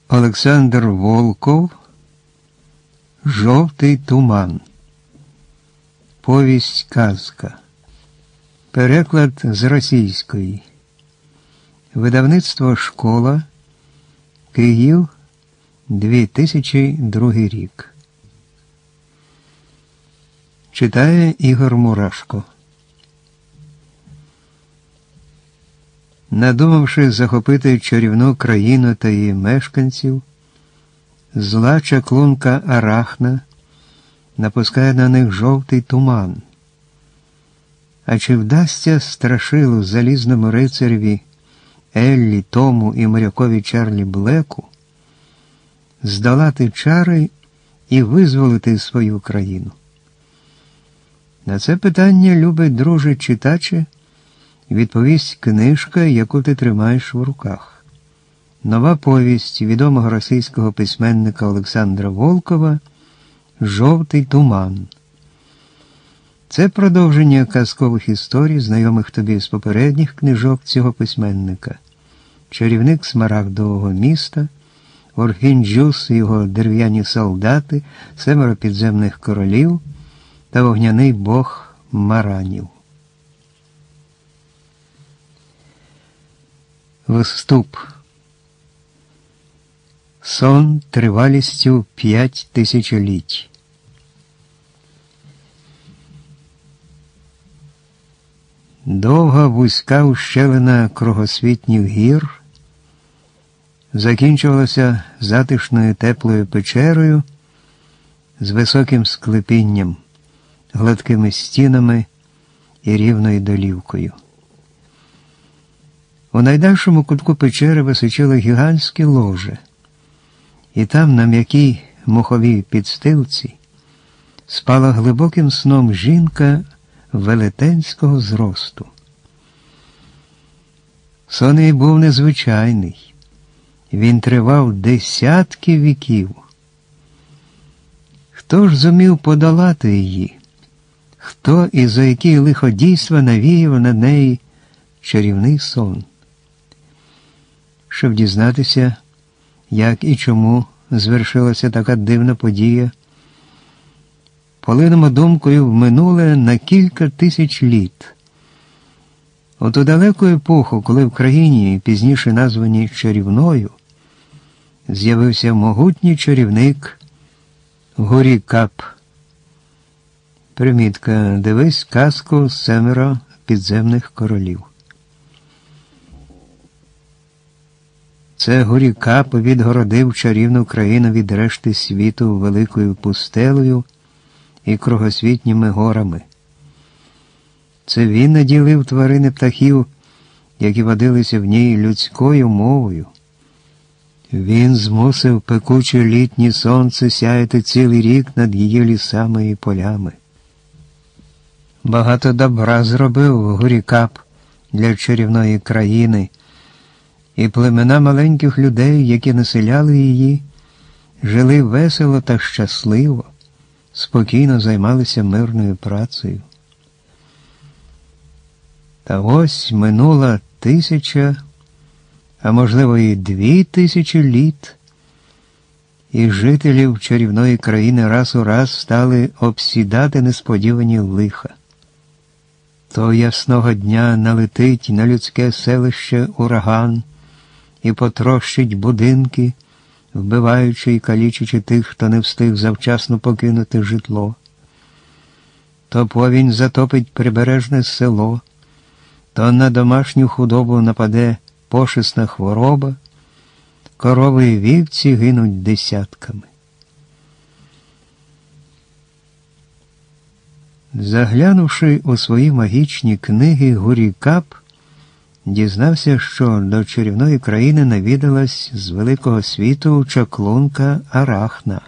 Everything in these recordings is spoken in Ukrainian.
Олександр Волков «Жовтий туман». Повість-казка. Переклад з російської. Видавництво «Школа», Київ, 2002 рік. Читає Ігор Мурашко. Надумавши захопити чарівну країну та її мешканців, зла чаклунка Арахна напускає на них жовтий туман. А чи вдасться страшилу залізному рицареві Еллі, Тому і морякові Чарлі Блеку здолати чари і визволити свою країну? На це питання, любий друже читаче, відповість книжка, яку ти тримаєш в руках. Нова повість відомого російського письменника Олександра Волкова «Жовтий туман». Це продовження казкових історій, знайомих тобі з попередніх книжок цього письменника. Чарівник Смарагдового міста, Орфін-Джюс і його дерев'яні солдати, 7 підземних королів та вогняний бог Маранів. Вступ. Сон тривалістю 5 тисячоліть. Довга вузька ущелина кругосвітніх гір закінчувалася затишною теплою печерою з високим склепінням, гладкими стінами і рівною долівкою. У найдальшому кутку печери височило гігантське ложе, і там, на м'якій моховій підстилці, спала глибоким сном жінка велетенського зросту. Сон її був незвичайний. Він тривав десятки віків. Хто ж зумів подолати її? Хто і за які лиходійства навіяв на неї чарівний сон? Щоб дізнатися, як і чому звершилася така дивна подія, полинемо думкою в минуле на кілька тисяч літ. У ту далеку епоху, коли в країні, пізніше названій чарівною, з'явився могутній чарівник Гурі-Кап. Примітка. Дивись казку «7 підземних королів». Це Гурі-Кап відгородив чарівну країну від решти світу великою пустелею і кругосвітніми горами. Це він наділив тварини птахів, які водилися в ній, людською мовою. Він змусив пекуче літнє сонце сяяти цілий рік над її лісами і полями. Багато добра зробив Гурі-Кап для чарівної країни, і племена маленьких людей, які населяли її, жили весело та щасливо, спокійно займалися мирною працею. Та ось минула 1000, а можливо і 2000 літ, і жителів чарівної країни раз у раз стали обсідати несподівані лиха. То ясного дня налетить на людське селище ураган і потрощить будинки, вбиваючи і калічачи тих, хто не встиг завчасно покинути житло. То повінь затопить прибережне село, то на домашню худобу нападе пошисна хвороба, корови і вівці гинуть десятками. Заглянувши у свої магічні книги, Гурі-Кап дізнався, що до чарівної країни навідалась з великого світу чаклунка Арахна.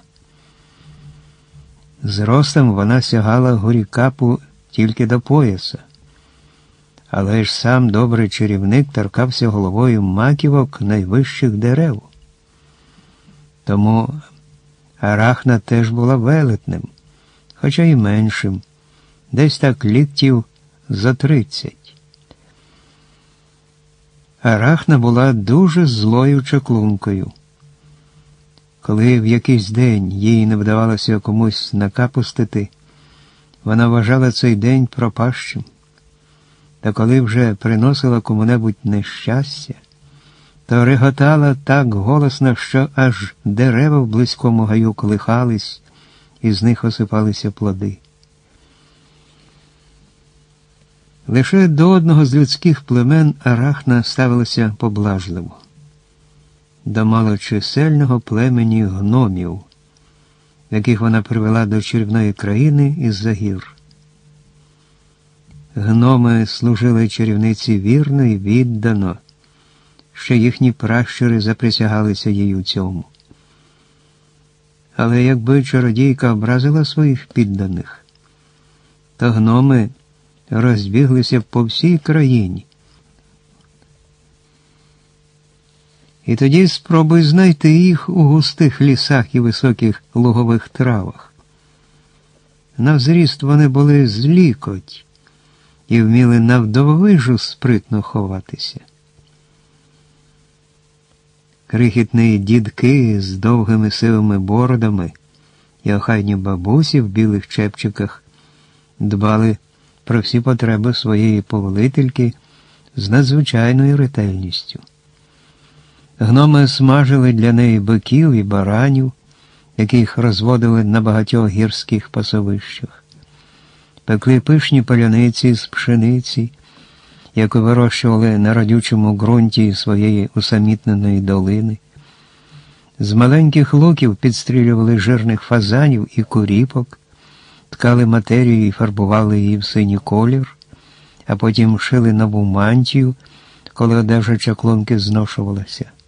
Зростом вона сягала Гурі-Капу тільки до пояса, але ж сам добрий чарівник торкався головою маківок найвищих дерев. Тому Арахна теж була велетнем, хоча й меншим, десь так ліктів за 30. Арахна була дуже злою чаклункою. Коли в якийсь день їй не вдавалося комусь накапустити, вона вважала цей день пропащим. Та коли вже приносила кому-небудь нещастя, то реготала так голосно, що аж дерева в близькому гаю колихались, і з них осипалися плоди. Лише до одного з людських племен Арахна ставилася поблажливо. До малочисельного племені гномів, яких вона привела до чарівної країни із-за гір. Гноми служили чарівниці вірно і віддано, що їхні пращури заприсягалися їй у цьому. Але якби чародійка образила своїх підданих, то гноми розбіглися по всій країні. І тоді спробуй знайти їх у густих лісах і високих лугових травах. На зріст вони були з лікоть і вміли навдовижу спритно ховатися. Крихітні дідки з довгими сивими бородами і охайні бабусі в білих чепчиках дбали про всі потреби своєї повелительки з надзвичайною ретельністю. Гноми смажили для неї биків і баранів, яких розводили на багатьох гірських пасовищах. Пекли пишні паляниці з пшениці, яку вирощували на родючому ґрунті своєї усамітненої долини. З маленьких луків підстрілювали жирних фазанів і куріпок, ткали матерію і фарбували її в синій колір, а потім шили нову мантію, коли одежа чаклунки зношувалася.